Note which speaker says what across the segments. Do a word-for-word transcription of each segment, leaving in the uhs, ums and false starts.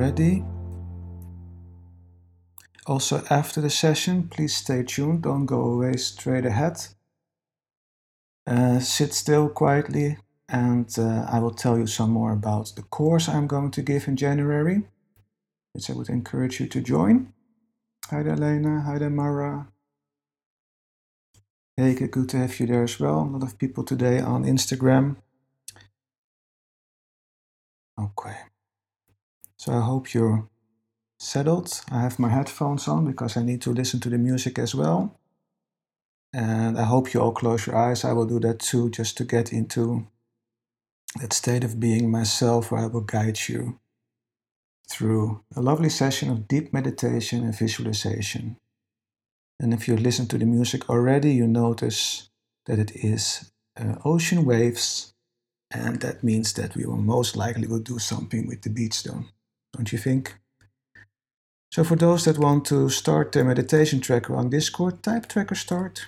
Speaker 1: ready. Also, after the session, please stay tuned, don't go away straight ahead. Uh, sit still quietly, and uh, I will tell you some more about the course I'm going to give in January, which I would encourage you to join. Hi there, Lena. Hi there, Mara. Heike, good to have you there as well. A lot of people today on Instagram. Okay. So I hope you're settled. I have my headphones on because I need to listen to the music as well. And I hope you all close your eyes. I will do that too, just to get into that state of being myself, where I will guide you through a lovely session of deep meditation and visualization. And if you listen to the music already, you notice that it is uh, ocean waves, and that means that we will most likely will do something with the beats, though, don't you think? So for those that want to start their meditation tracker on Discord, type tracker start.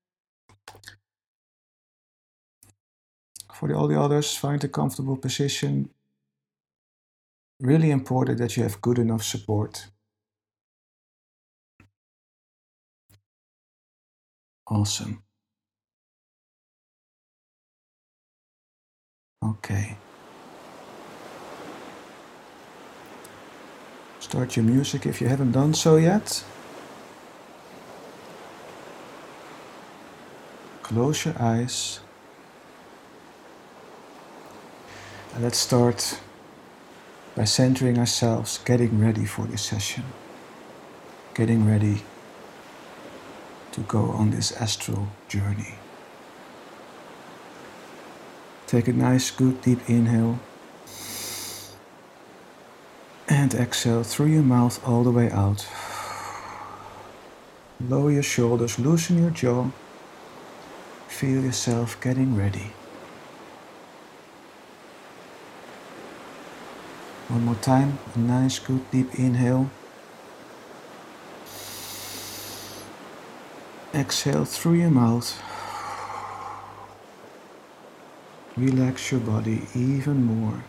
Speaker 1: For the, all the others, find a comfortable position. Really important that you have good enough support. Awesome. Okay. Start your music if you haven't done so yet. Close your eyes. And let's start by centering ourselves, getting ready for this session. Getting ready to go on this astral journey. Take a nice, good, deep inhale. And exhale through your mouth all the way out. Lower your shoulders, loosen your jaw. Feel yourself getting ready. One more time, a nice, good, deep inhale. Exhale through your mouth. Relax your body even more.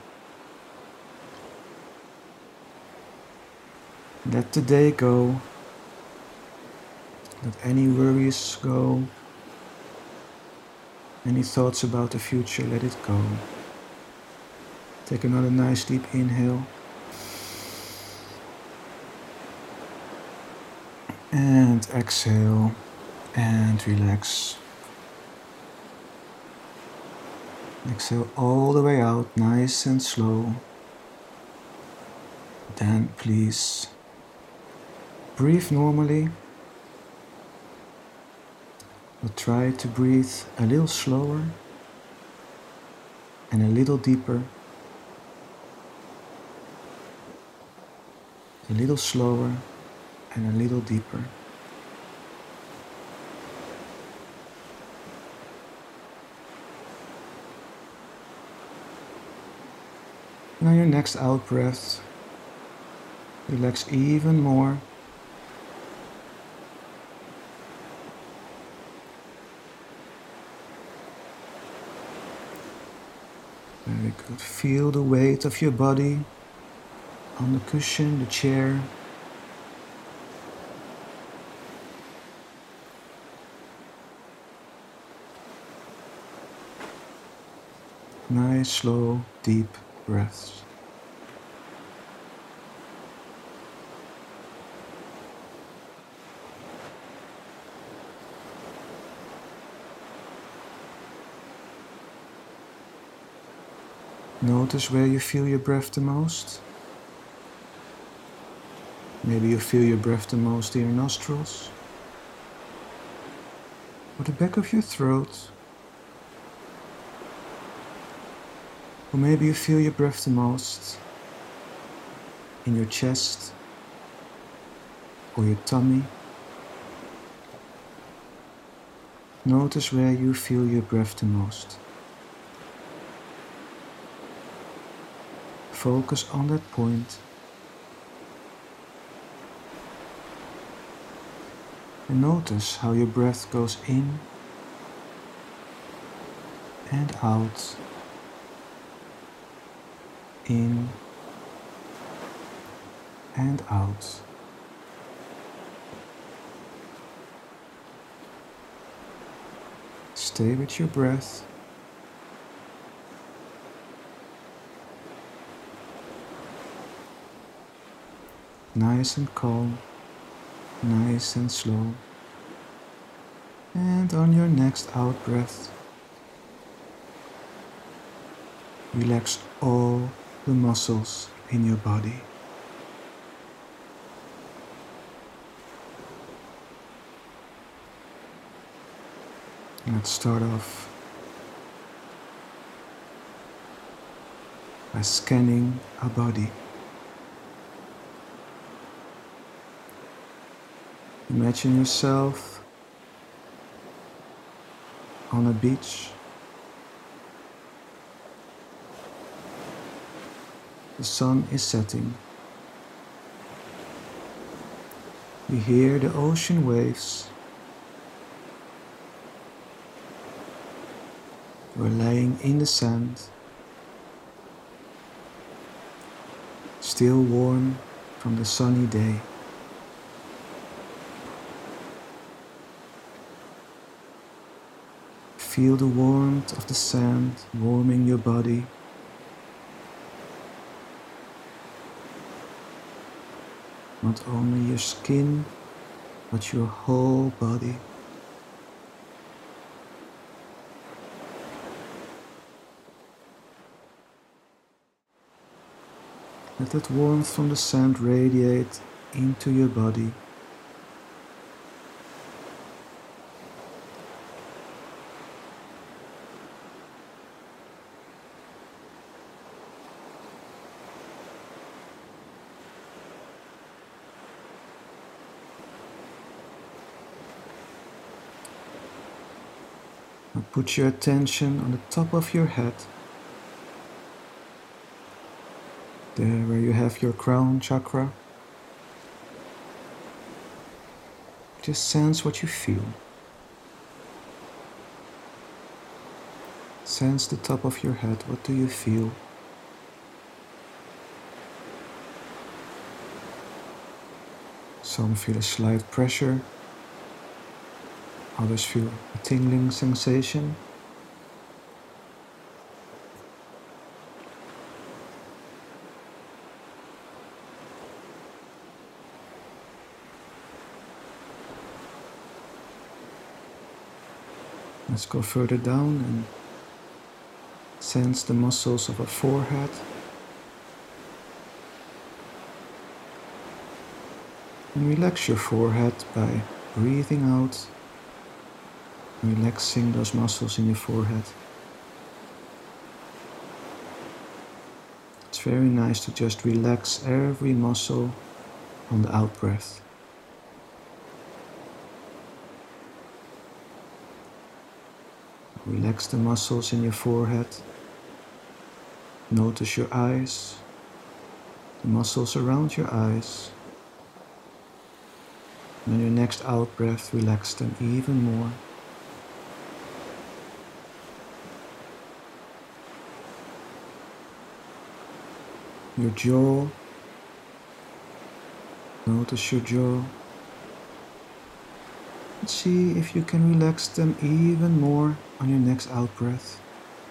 Speaker 1: Let the day go. Let any worries go. Any thoughts about the future, let it go. Take another nice deep inhale. And exhale and relax. Exhale all the way out, nice and slow. Then please breathe normally. But try to breathe a little slower and a little deeper. A little slower and a little deeper. Now your next out breath, relax even more. Very good. Feel the weight of your body on the cushion, the chair. Nice, slow, deep breaths. Notice where you feel your breath the most. Maybe you feel your breath the most in your nostrils, or the back of your throat. Or maybe you feel your breath the most in your chest or your tummy. Notice where you feel your breath the most. Focus on that point. And notice how your breath goes in and out. In and out. Stay with your breath. Nice and calm, nice and slow. And on your next out breath, relax all the muscles in your body. Let's start off by scanning our body. Imagine yourself on a beach. The sun is setting. You hear the ocean waves. You are laying in the sand, still warm from the sunny day. Feel the warmth of the sand warming your body. Not only your skin, but your whole body. Let that warmth from the sand radiate into your body. Now put your attention on the top of your head. There where you have your crown chakra. Just sense what you feel. Sense the top of your head. What do you feel? Some feel a slight pressure. Others feel a tingling sensation. Let's go further down and sense the muscles of our forehead. And relax your forehead by breathing out, relaxing those muscles in your forehead. It's very nice to just relax every muscle on the out breath. Relax the muscles in your forehead. Notice your eyes, the muscles around your eyes. And on your next out breath, relax them even more. Your jaw. Notice your jaw. And see if you can relax them even more on your next out breath.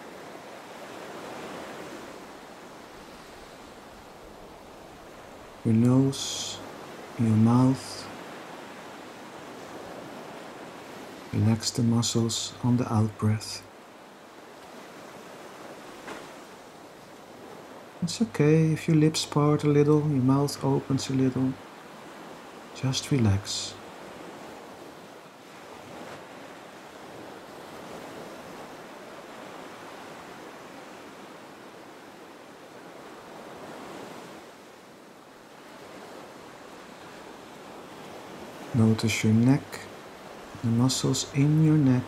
Speaker 1: Your nose, your mouth. Relax the muscles on the out breath. It's okay if your lips part a little, your mouth opens a little. Just relax. Notice your neck, the muscles in your neck.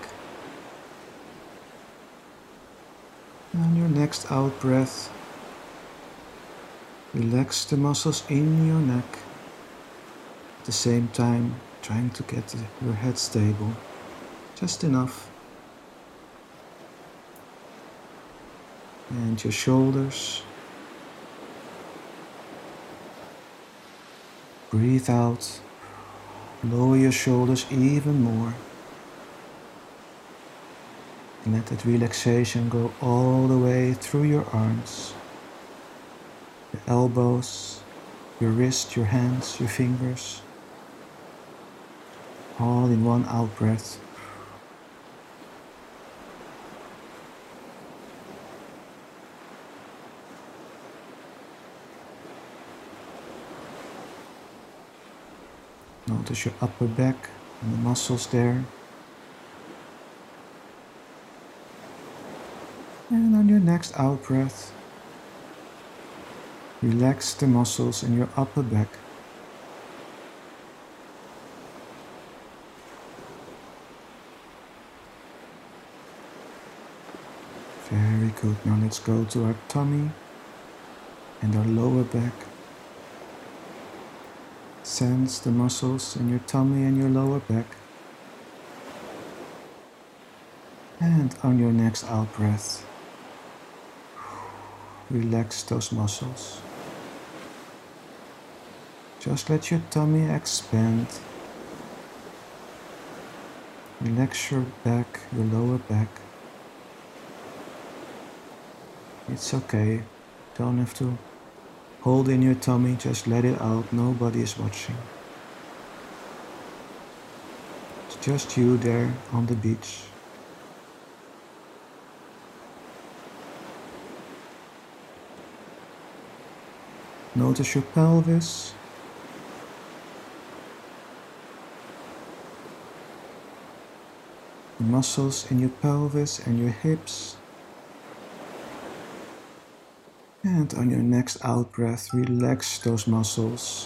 Speaker 1: And your next out breath, relax the muscles in your neck. At the same time, trying to get your head stable. Just enough. And your shoulders. Breathe out. Lower your shoulders even more. And let that relaxation go all the way through your arms, your elbows, your wrist, your hands, your fingers. All in one out breath. Notice your upper back and the muscles there. And on your next out breath, relax the muscles in your upper back. Very good. Now let's go to our tummy and our lower back. Sense the muscles in your tummy and your lower back. And on your next out breath, relax those muscles. Just let your tummy expand. Relax your back, your lower back. It's okay. Don't have to hold in your tummy, just let it out. Nobody is watching. It's just you there on the beach. Notice your pelvis. The muscles in your pelvis and your hips. And on your next out breath, relax those muscles.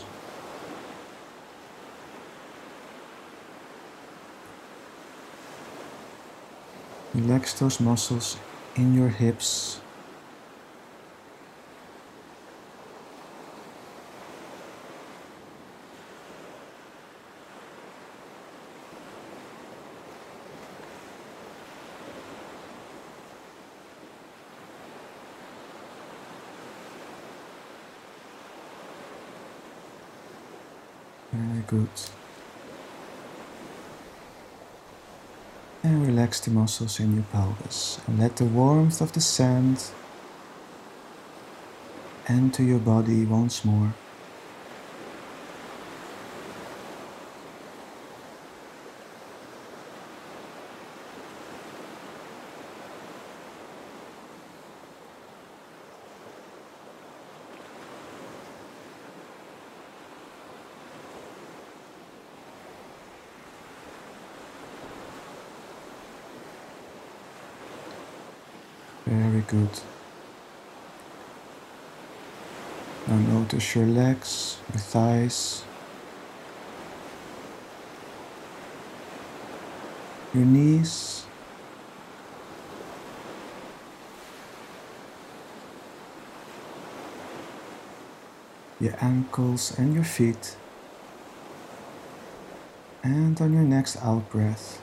Speaker 1: Relax those muscles in your hips. Very good. And relax the muscles in your pelvis. And let the warmth of the sand enter your body once more. Very good. Now notice your legs, your thighs, your knees, your ankles and your feet. And on your next out breath,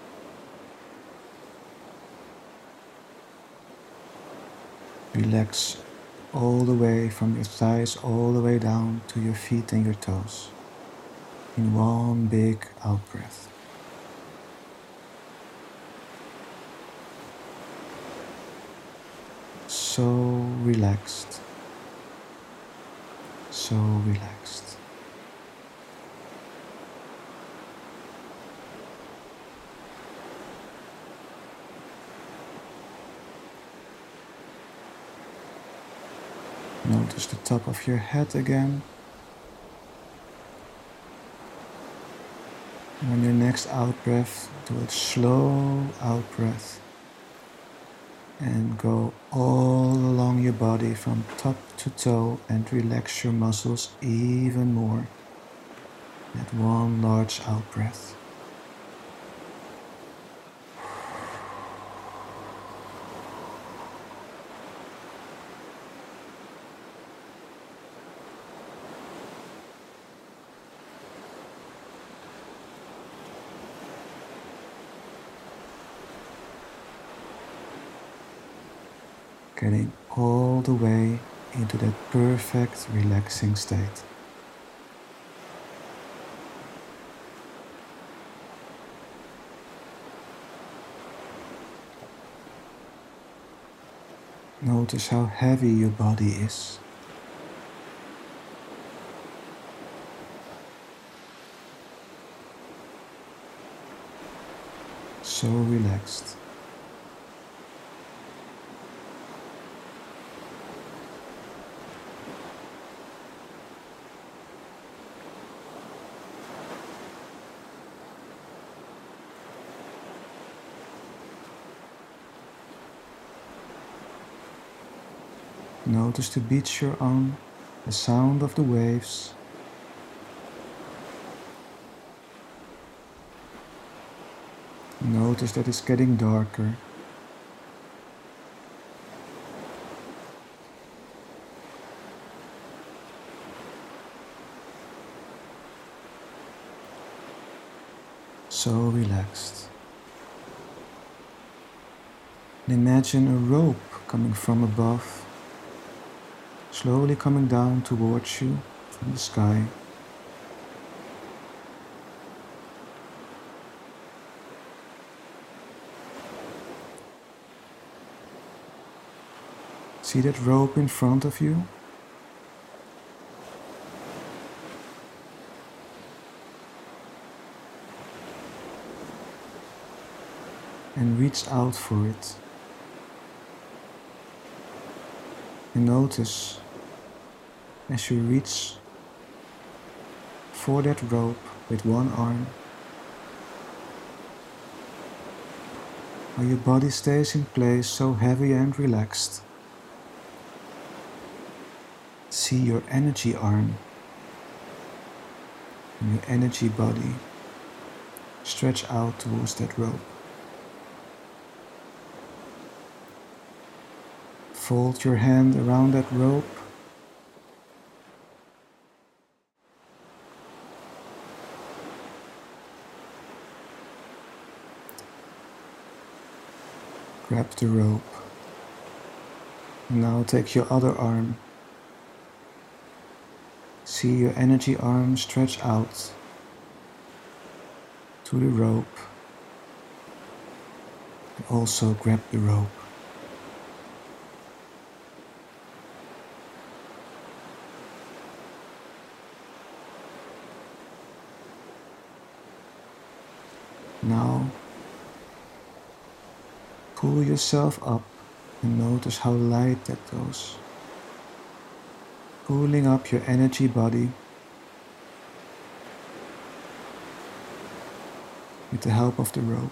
Speaker 1: relax all the way from your thighs all the way down to your feet and your toes in one big out breath. So relaxed, so relaxed. Notice the top of your head again. And on your next out breath, do a slow out breath. And go all along your body from top to toe and relax your muscles even more. At one large out breath. Getting all the way into that perfect relaxing state. Notice how heavy your body is. So relaxed. Notice the beach you're on, the sound of the waves. Notice that it's getting darker. So relaxed. And imagine a rope coming from above, slowly coming down towards you from the sky. See that rope in front of you? And reach out for it. And notice as you reach for that rope with one arm, how your body stays in place so heavy and relaxed. See your energy arm and your energy body stretch out towards that rope. Fold your hand around that rope. Grab the rope. And now take your other arm. See your energy arm stretch out to the rope. And also grab the rope. Now, pull yourself up and notice how light that goes. Pulling up your energy body with the help of the rope.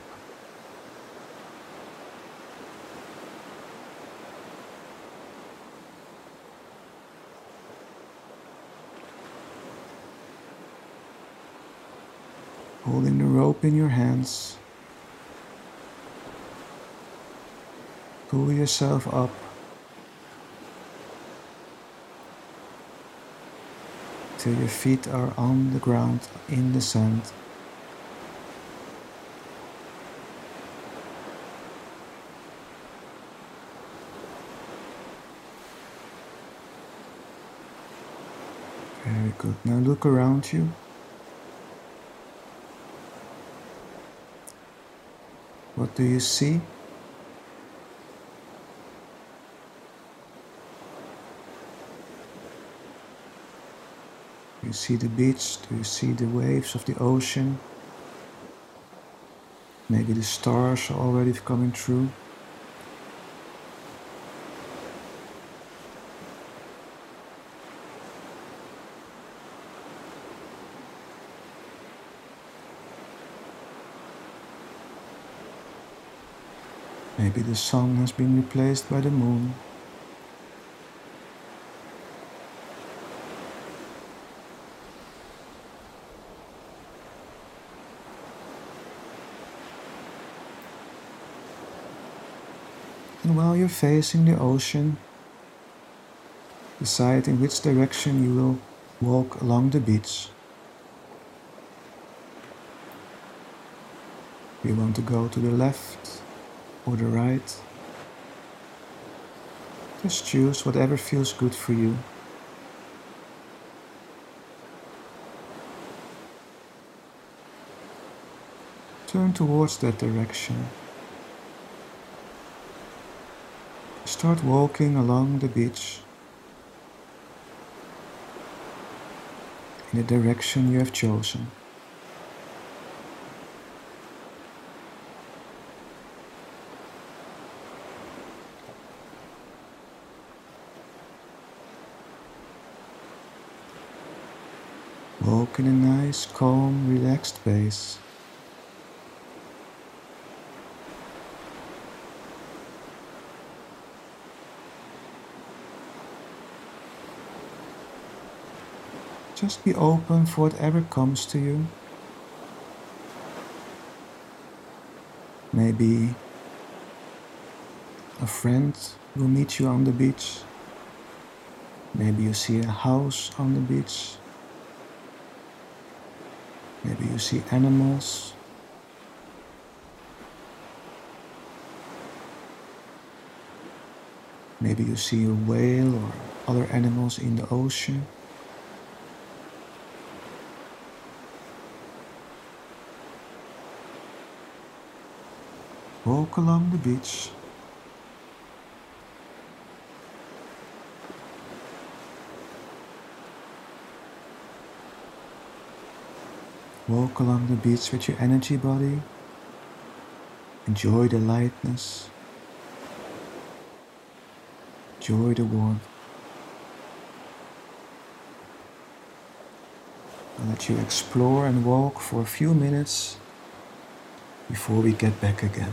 Speaker 1: Holding the rope in your hands, pull yourself up till your feet are on the ground in the sand. Very good. Now look around you. What do you see? Do you see the beach? Do you see the waves of the ocean? Maybe the stars are already coming through. Maybe the sun has been replaced by the moon. And while you're facing the ocean, decide in which direction you will walk along the beach. Do you want to go to the left or the right? Just choose whatever feels good for you. Turn towards that direction. Just Start walking along the beach in the direction you have chosen. Walk in a nice, calm, relaxed pace. Just be open for whatever comes to you. Maybe a friend will meet you on the beach. Maybe you see a house on the beach. Maybe you see animals. Maybe you see a whale or other animals in the ocean. Walk along the beach. Walk along the beach with your energy body. Enjoy the lightness. Enjoy the warmth. I'll let you explore and walk for a few minutes before we get back again.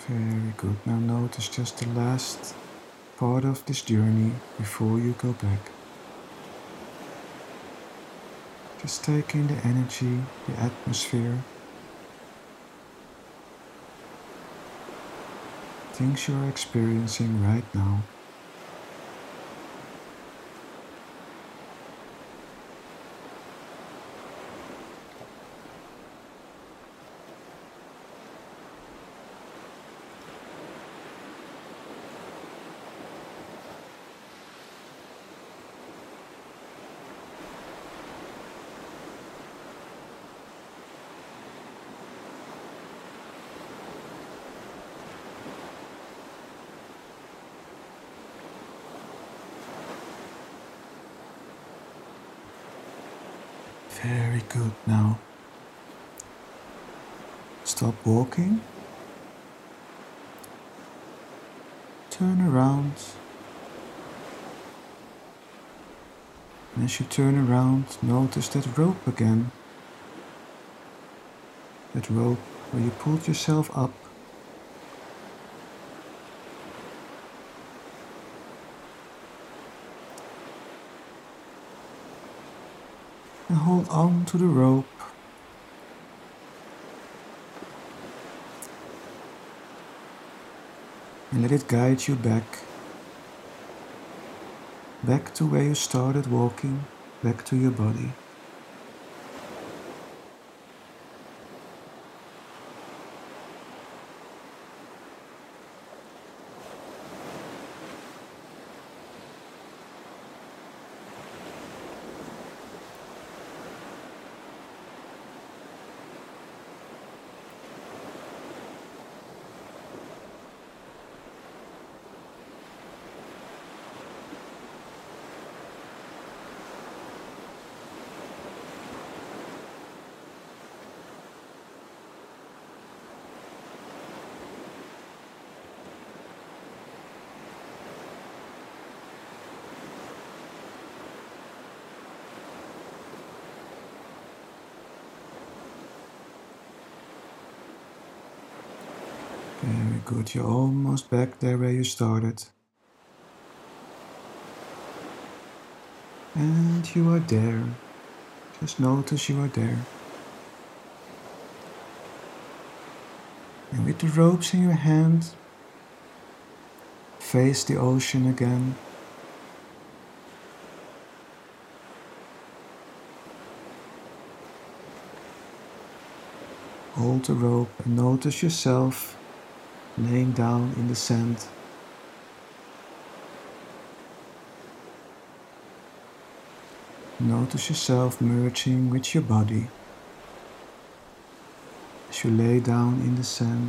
Speaker 1: Very good. Now notice just the last part of this journey before you go back. Just take in the energy, the atmosphere, things you're experiencing right now. Very good. Now stop walking, turn around, and as you turn around, notice that rope again. That rope where you pulled yourself up. And hold on to the rope. And let it guide you back. Back to where you started walking, back to your body. Very good, you're almost back there where you started. And you are there. Just notice you are there. And with the ropes in your hand, face the ocean again. Hold the rope and notice yourself laying down in the sand. Notice yourself merging with your body as you lay down in the sand.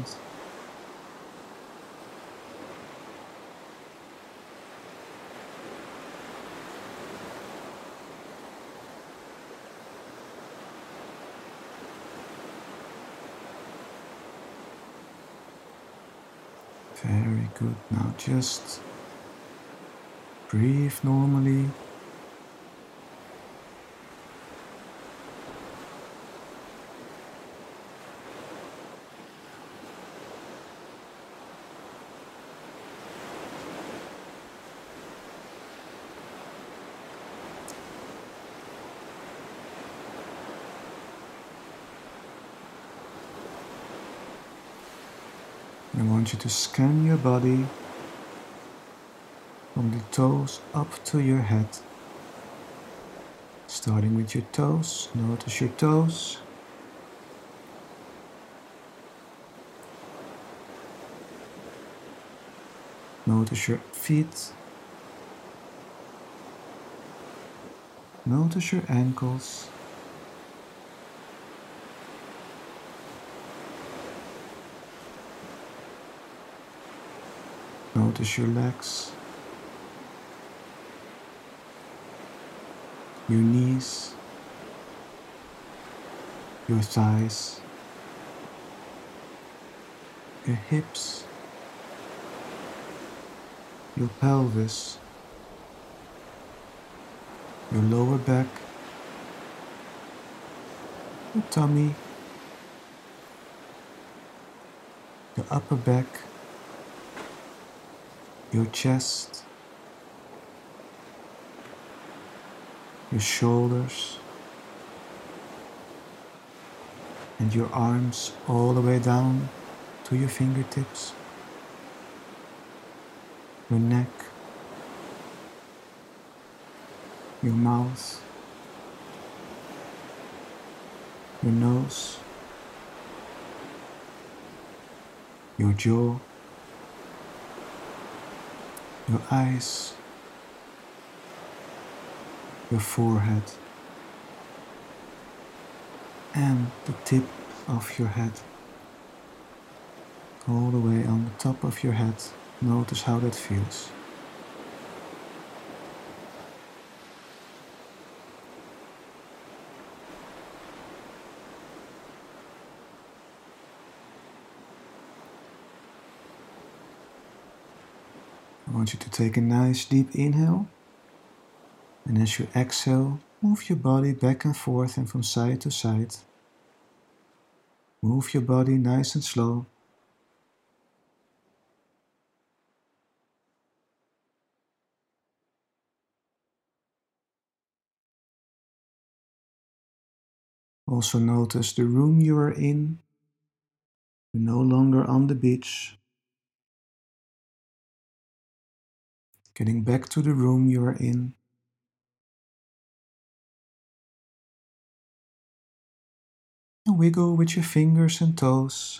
Speaker 1: Very good. Now just breathe normally. I want you to scan your body from the toes up to your head. Starting with your toes, notice your toes. Notice your feet. Notice your ankles. Notice your legs, your knees, your thighs, your hips, your pelvis, your lower back, your tummy, your upper back, your chest, your shoulders, and your arms all the way down to your fingertips, your neck, your mouth, your nose, your jaw, your eyes, your forehead, and the tip of your head, all the way on the top of your head. Notice how that feels. I want you to take a nice deep inhale, and as you exhale, move your body back and forth and from side to side. Move your body nice and slow. Also notice the room you are in. You're no longer on the beach. Getting back to the room you are in. And wiggle with your fingers and toes.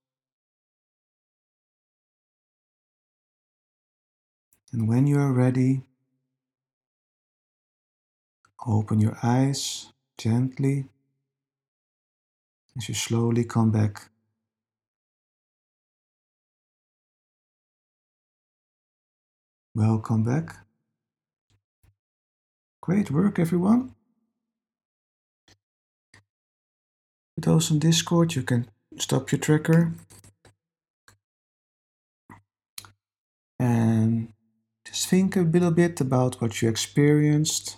Speaker 1: And when you are ready, open your eyes gently as you slowly come back. Welcome back. Great work, everyone. For those on Discord, you can stop your tracker and just think a little bit about what you experienced.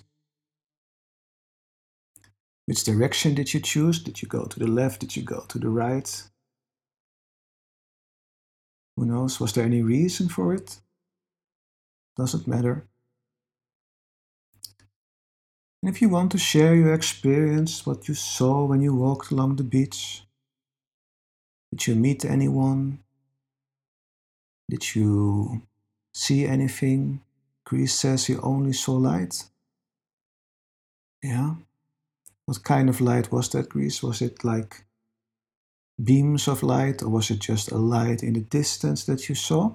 Speaker 1: Which direction did you choose? Did you go to the left? Did you go to the right? Who knows? Was there any reason for it? Doesn't matter. And if you want to share your experience, what you saw when you walked along the beach, did you meet anyone? Did you see anything? Greece says you only saw light. Yeah? What kind of light was that, Greece? Was it like beams of light, or was it just a light in the distance that you saw?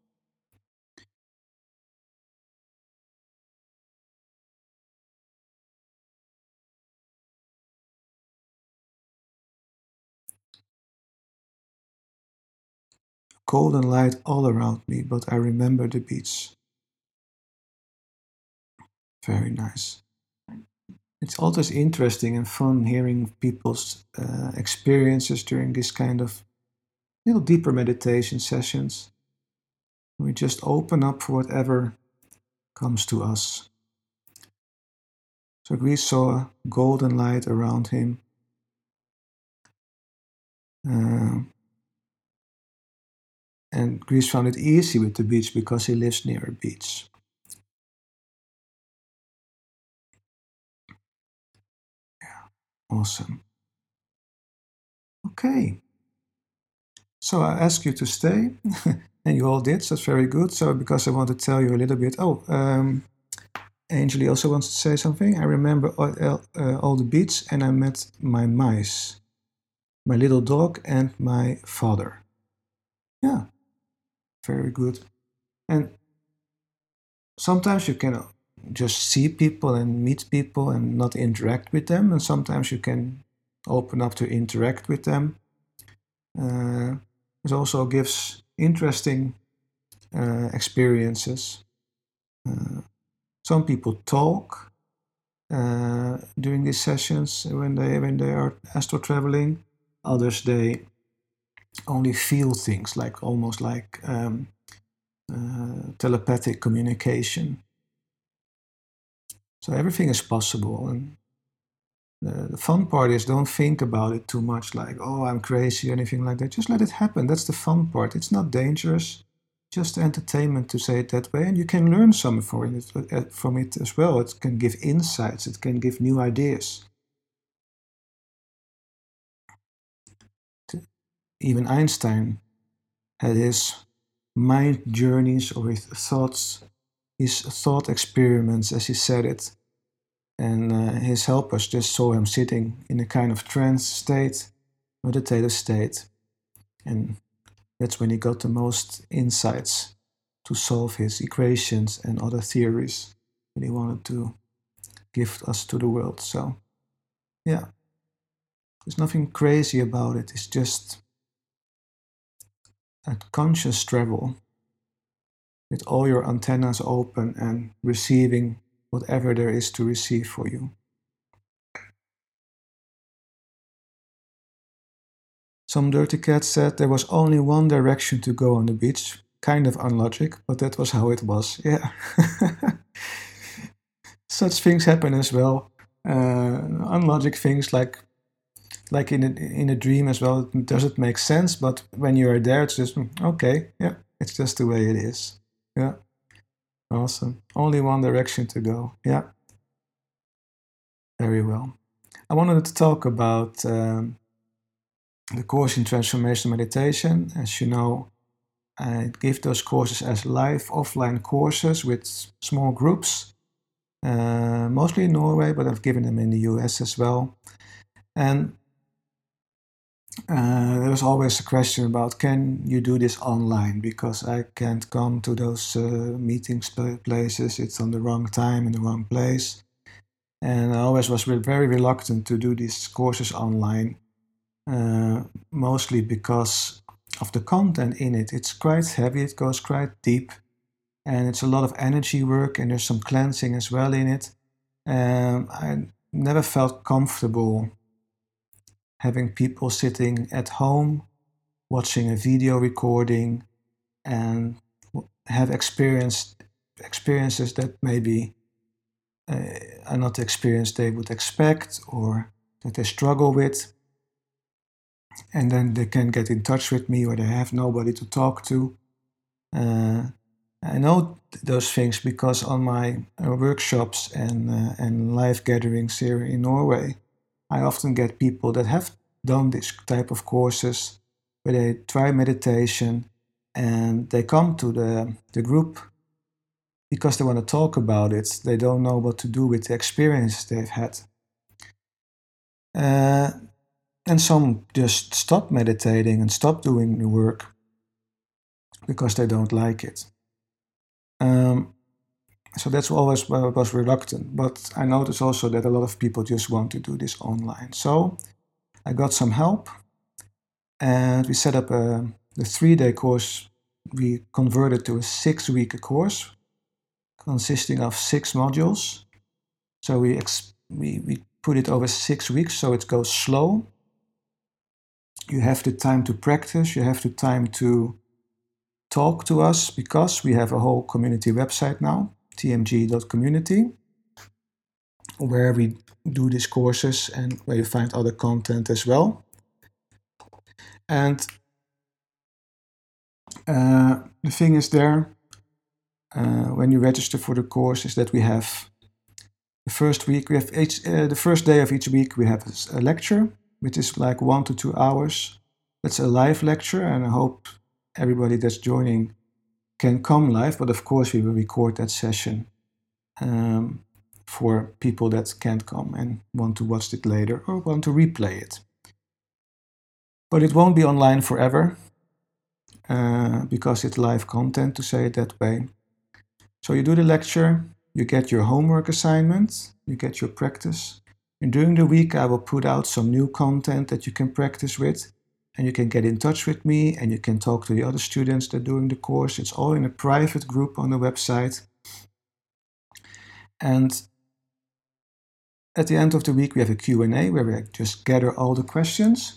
Speaker 1: Golden light all around me, but I remember the beach. Very nice. It's always interesting and fun hearing people's uh, experiences during this kind of little deeper meditation sessions. We just open up for whatever comes to us. So Greece saw a golden light around him. Uh, and Greece found it easy with the beach because he lives near a beach. Yeah, awesome. Okay. So I ask you to stay, and you all did, so that's very good. So because I want to tell you a little bit, oh, um, Angeli also wants to say something. I remember all, uh, all the beats, and I met my mice, my little dog, and my father. Yeah, very good. And sometimes you can just see people and meet people and not interact with them, and sometimes you can open up to interact with them. Uh, it also gives interesting uh, experiences. Uh, some people talk uh, during these sessions when they when they are astral traveling. Others they only feel things, like almost like um, uh, telepathic communication. So everything is possible, and the, the fun part is don't think about it too much, like, oh, I'm crazy or anything like that. Just let it happen. That's the fun part. It's not dangerous, just entertainment, to say it that way. And you can learn something from it, from it as well. It can give insights. It can give new ideas. Even Einstein had his mind journeys, or his thoughts, his thought experiments, as he said it. And uh, his helpers just saw him sitting in a kind of trance state, meditative state. And that's when he got the most insights to solve his equations and other theories that he wanted to give us to the world. So, yeah, there's nothing crazy about it. It's just a conscious travel with all your antennas open and receiving whatever there is to receive for you. Some dirty cat said there was only one direction to go on the beach. Kind of unlogic, but that was how it was. Yeah. Such things happen as well. Uh, unlogic things, like like in a, in a dream as well. Does it make sense? But when you are there, it's just, okay, yeah, it's just the way it is. Yeah. Awesome. Only one direction to go. Yeah. Very well. I wanted to talk about um, the course in Transformational Meditation. As you know, I give those courses as live offline courses with small groups, uh, mostly in Norway, but I've given them in the U S as well. And uh, there was always a question about, can you do this online? Because I can't come to those uh, meeting places. It's on the wrong time in the wrong place. And I always was very reluctant to do these courses online, uh, mostly because of the content in it. It's quite heavy, it goes quite deep, and it's a lot of energy work, and there's some cleansing as well in it. Um, I never felt comfortable having people sitting at home watching a video recording and have experienced experiences that maybe uh, are not the experience they would expect or that they struggle with. And then they can get in touch with me, or they have nobody to talk to. Uh, I know those things because on my uh, workshops and, uh, and live gatherings here in Norway, I often get people that have done this type of courses where they try meditation and they come to the, the group because they want to talk about it. They don't know what to do with the experiences they've had. Uh, and some just stop meditating and stop doing the work because they don't like it. Um, so that's always why I was reluctant. But I noticed also that a lot of people just want to do this online. So I got some help, and we set up a, the three-day course. We converted to a six-week course consisting of six modules. So we, ex we, we put it over six weeks, so it goes slow. You have the time to practice, you have the time to talk to us, because we have a whole community website now, t m g dot community, where we do these courses and where you find other content as well. And uh, the thing is there, uh, when you register for the course, is that we have the first week, we have each, uh, the first day of each week we have a lecture, which is like one to two hours. It's a live lecture, and I hope everybody that's joining can come live, but of course we will record that session um, for people that can't come and want to watch it later or want to replay it. But it won't be online forever, uh, because it's live content, to say it that way. So you do the lecture, you get your homework assignment, you get your practice, and during the week I will put out some new content that you can practice with, and you can get in touch with me, and you can talk to the other students that are doing the course. It's all in a private group on the website. And at the end of the week we have a Q and A where we just gather all the questions.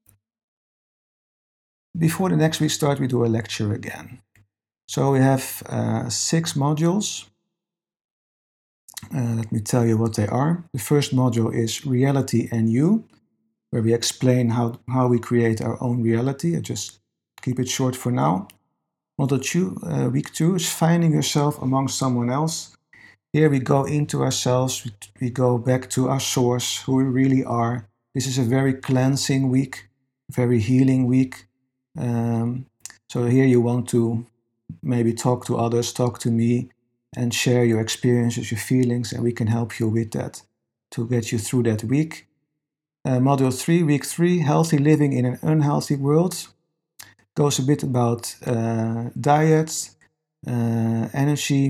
Speaker 1: Before the next week starts, we do a lecture again. So we have uh, six modules, Uh, let me tell you what they are. The first module is Reality and You, where we explain how, how we create our own reality. I just keep it short for now. Module two, uh, week two is Finding Yourself Among Someone Else. Here we go into ourselves, we, we go back to our source, who we really are. This is a very cleansing week, very healing week. Um, so here you want to maybe talk to others, talk to me, and share your experiences, your feelings, and we can help you with that to get you through that week. Uh, module three, week three, Healthy Living in an Unhealthy World. Goes a bit about uh, diet, uh, energy,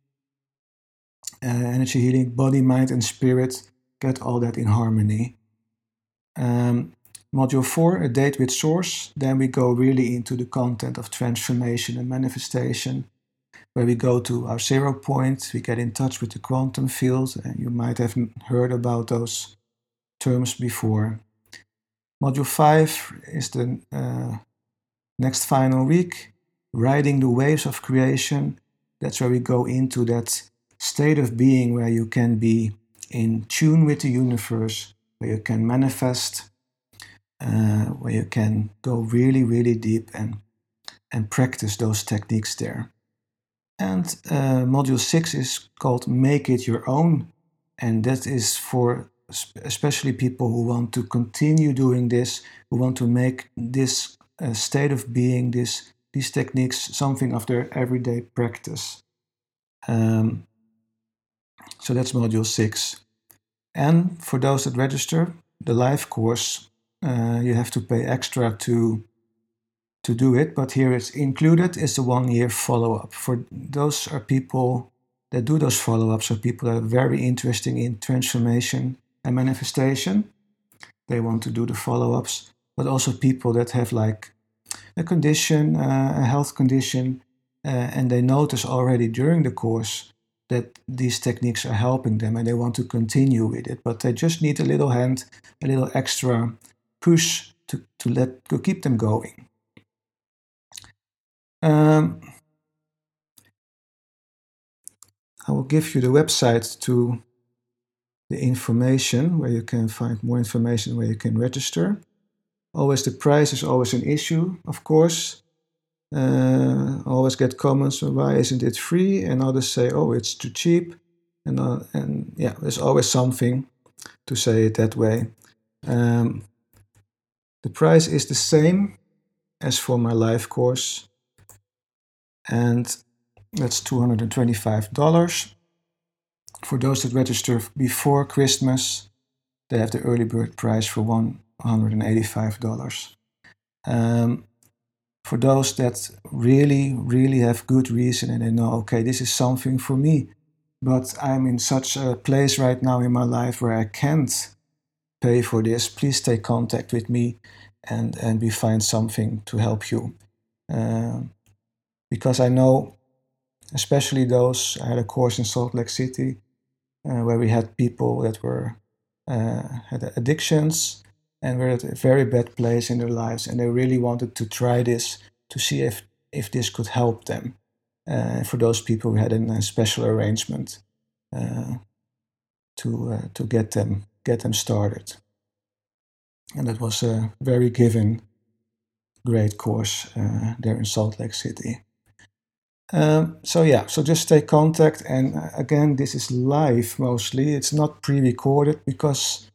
Speaker 1: uh, energy healing, body, mind, and spirit. Get all that in harmony. Um, module four, A Date with Source. Then we go really into the content of transformation and manifestation, where we go to our zero point, we get in touch with the quantum field, and you might have heard about those terms before. Module five is the uh, next final week, Riding the Waves of Creation. That's where we go into that state of being where you can be in tune with the universe, where you can manifest, uh, where you can go really, really deep and, and practice those techniques there. And uh, module six is called Make It Your Own. And that is for especially people who want to continue doing this, who want to make this uh, state of being, this, these techniques, something of their everyday practice. Um, so that's module six. And for those that register, the live course, uh, you have to pay extra to to do it, but here it's included is a one-year follow-up. For those are people that do those follow-ups are people that are very interested in transformation and manifestation. They want to do the follow-ups, but also people that have like a condition, uh, a health condition, uh, and they notice already during the course that these techniques are helping them and they want to continue with it, but they just need a little hand, a little extra push to, to let to keep them going. Um, I will give you the website to the information where you can find more information, where you can register. Always the price is always an issue, of course. Uh, always get comments, why isn't it free? And others say, oh, it's too cheap. And, uh, and yeah, there's always something to say it that way. Um, the price is the same as for my live course. And that's two hundred twenty-five dollars. For those that register before Christmas, they have the early bird price for one hundred eighty-five dollars. Um, for those that really, really have good reason and they know, okay, this is something for me, but I'm in such a place right now in my life where I can't pay for this, please take contact with me and, and we find something to help you. Um, because I know, especially those, I had a course in Salt Lake City uh, where we had people that were uh, had addictions and were at a very bad place in their lives, and they really wanted to try this to see if, if this could help them. Uh, for those people, we had a, a special arrangement uh, to uh, to get them get them started, and it was a very given, great course uh, there in Salt Lake City. Um, so yeah, so just stay contact, and uh, again, this is live mostly. It's not pre-recorded because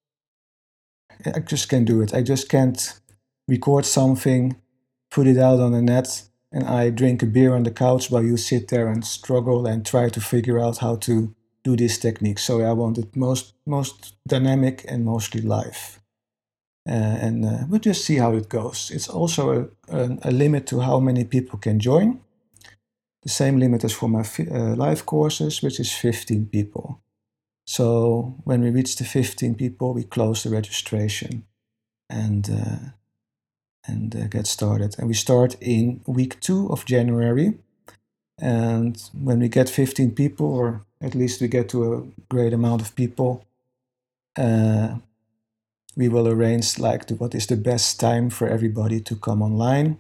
Speaker 1: I just can't do it. I just can't record something, put it out on the net, and I drink a beer on the couch while you sit there and struggle and try to figure out how to do this technique. So I want it most most dynamic and mostly live. Uh, and uh, we'll just see how it goes. It's also a, a, a limit to how many people can join. The same limit as for my uh, live courses, which is fifteen people. So when we reach the fifteen people, we close the registration and uh, and uh, get started. And we start in week two of January. And when we get fifteen people, or at least we get to a great amount of people, uh, we will arrange like the, what is the best time for everybody to come online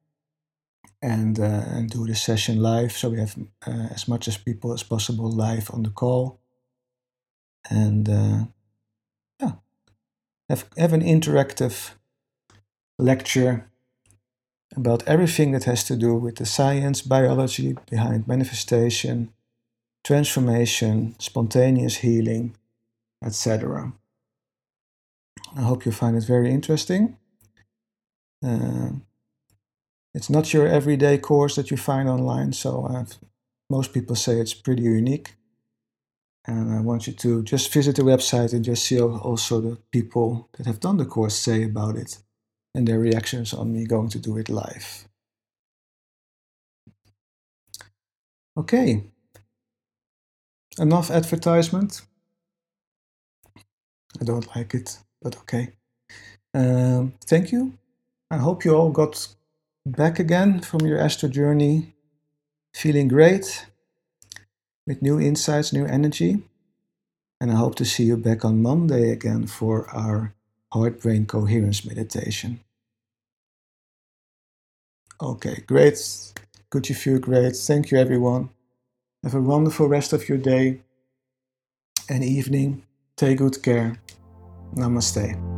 Speaker 1: and uh, and do the session live. So we have uh, as much as people as possible live on the call. and uh, yeah, have, have an interactive lecture about everything that has to do with the science, biology behind manifestation, transformation, spontaneous healing, et cetera. I hope you find it very interesting. Uh, it's not your everyday course that you find online, so uh, most people say it's pretty unique. And I want you to just visit the website and just see also the people that have done the course say about it and their reactions on me going to do it live. Okay, enough advertisement. I don't like it, but okay. Um, thank you. I hope you all got back again from your astro journey feeling great, with new insights, new energy. And I hope to see you back on Monday again for our heart-brain coherence meditation. Okay, great. Good, you feel great. Thank you, everyone. Have a wonderful rest of your day and evening. Take good care. Namaste.